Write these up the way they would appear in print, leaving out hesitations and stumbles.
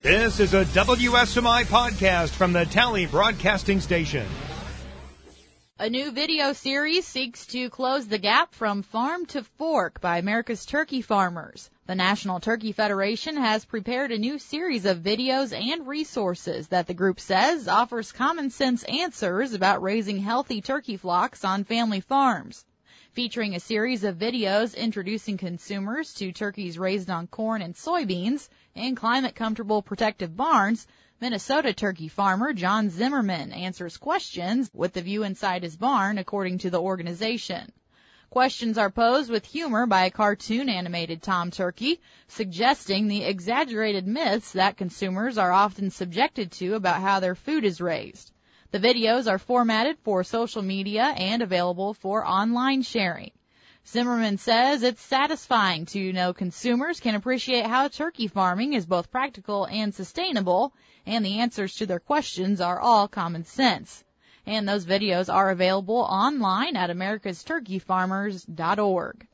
This is a WSMI podcast from the Tally Broadcasting Station. A new video series seeks to close the gap from farm to fork by America's turkey farmers. The National Turkey Federation has prepared a new series of videos and resources that the group says offers common sense answers about raising healthy turkey flocks on family farms. Featuring a series of videos introducing consumers to turkeys raised on corn and soybeans in climate-comfortable protective barns, Minnesota turkey farmer John Zimmerman answers questions with the view inside his barn, according to the organization. Questions are posed with humor by a cartoon-animated Tom Turkey, suggesting the exaggerated myths that consumers are often subjected to about how their food is raised. The videos are formatted for social media and available for online sharing. Zimmerman says it's satisfying to know consumers can appreciate how turkey farming is both practical and sustainable, and the answers to their questions are all common sense. And those videos are available online at americasturkeyfarmers.org.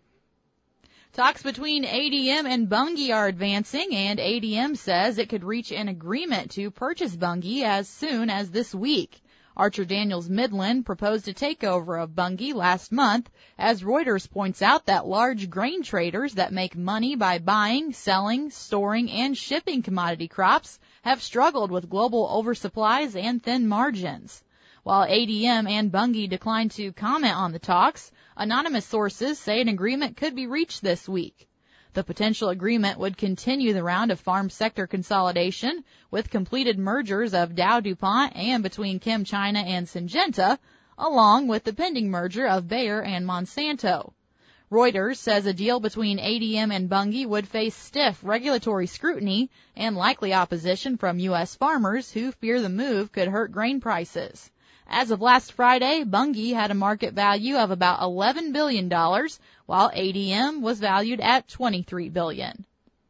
Talks between ADM and Bunge are advancing, and ADM says it could reach an agreement to purchase Bunge as soon as this week. Archer Daniels Midland proposed a takeover of Bunge last month, as Reuters points out that large grain traders that make money by buying, selling, storing, and shipping commodity crops have struggled with global oversupplies and thin margins. While ADM and Bunge declined to comment on the talks, anonymous sources say an agreement could be reached this week. The potential agreement would continue the round of farm sector consolidation with completed mergers of Dow-DuPont and between ChemChina and Syngenta, along with the pending merger of Bayer and Monsanto. Reuters says a deal between ADM and Bunge would face stiff regulatory scrutiny and likely opposition from U.S. farmers who fear the move could hurt grain prices. As of last Friday, Bunge had a market value of about $11 billion, while ADM was valued at $23 billion.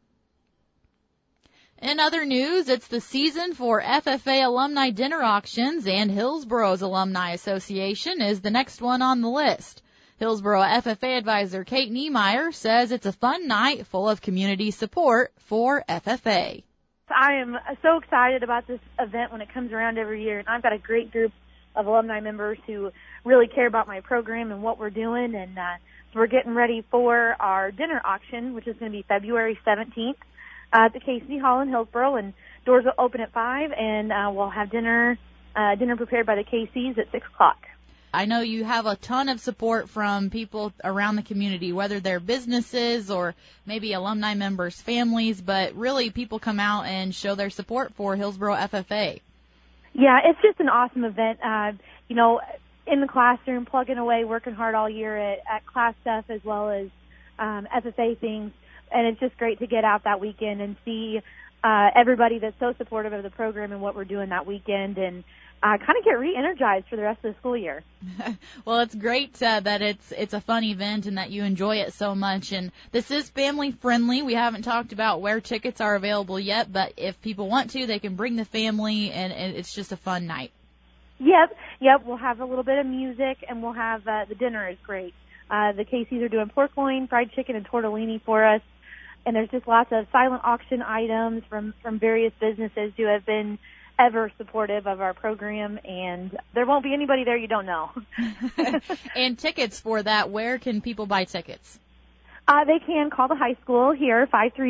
In other news, it's the season for FFA alumni dinner auctions, and Hillsboro's Alumni Association is the next one on the list. Hillsboro FFA advisor Kate Niemeyer says it's a fun night full of community support for FFA. I am so excited about this event when it comes around every year, and I've got a great group of alumni members who really care about my program and what we're doing, and so we're getting ready for our dinner auction, which is going to be February 17th at the Casey Hall in Hillsboro, and doors will open at 5, and we'll have dinner prepared by the Caseys at 6 o'clock. I know you have a ton of support from people around the community, whether they're businesses or maybe alumni members' families, but really people come out and show their support for Hillsboro FFA. Yeah, it's just an awesome event. In the classroom, plugging away, working hard all year at class stuff as well as FFA things, and it's just great to get out that weekend and see everybody that's so supportive of the program and what we're doing that weekend, and kind of get re-energized for the rest of the school year. Well, it's great that it's a fun event and that you enjoy it so much. And this is family friendly. We haven't talked about where tickets are available yet, but if people want to, they can bring the family, and it's just a fun night. Yep. We'll have a little bit of music, and we'll have the dinner is great. The Caseys are doing pork loin, fried chicken, and tortellini for us, and there's just lots of silent auction items from various businesses who have been ever supportive of our program, and there won't be anybody there you don't know. And tickets for that, where can people buy tickets? They can call the high school here,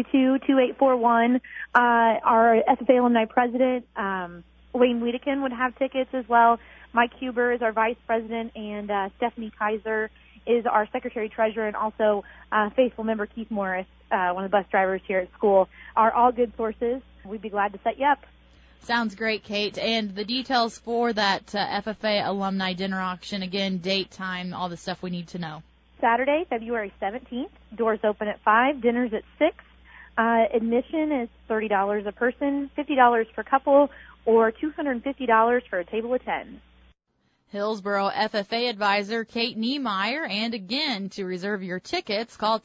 532-2841. Our FFA alumni president, Wayne Wiedekin, would have tickets as well. Mike Huber is our vice president, and Stephanie Kaiser is our secretary-treasurer, and also faithful member Keith Morris, one of the bus drivers here at school, are all good sources. We'd be glad to set you up. Sounds great, Kate. And the details for that FFA alumni dinner auction, again, date, time, all the stuff we need to know. Saturday, February 17th. Doors open at 5. Dinner's at 6. Admission is $30 a person, $50 per couple, or $250 for a table of 10. Hillsboro FFA advisor Kate Niemeyer. And again, to reserve your tickets, call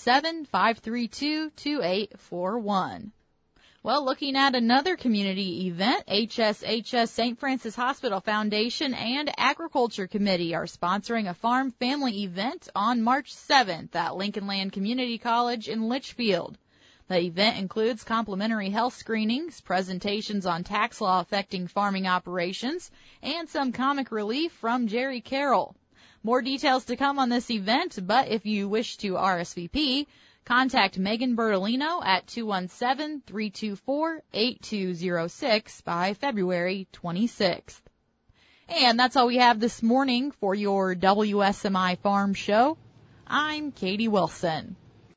217-532-2841. Well, looking at another community event, HSHS St. Francis Hospital Foundation and Agriculture Committee are sponsoring a farm family event on March 7th at Lincoln Land Community College in Litchfield. The event includes complimentary health screenings, presentations on tax law affecting farming operations, and some comic relief from Jerry Carroll. More details to come on this event, but if you wish to RSVP, contact Megan Bertolino at 217-324-8206 by February 26th. And that's all we have this morning for your WSMI Farm Show. I'm Katie Wilson.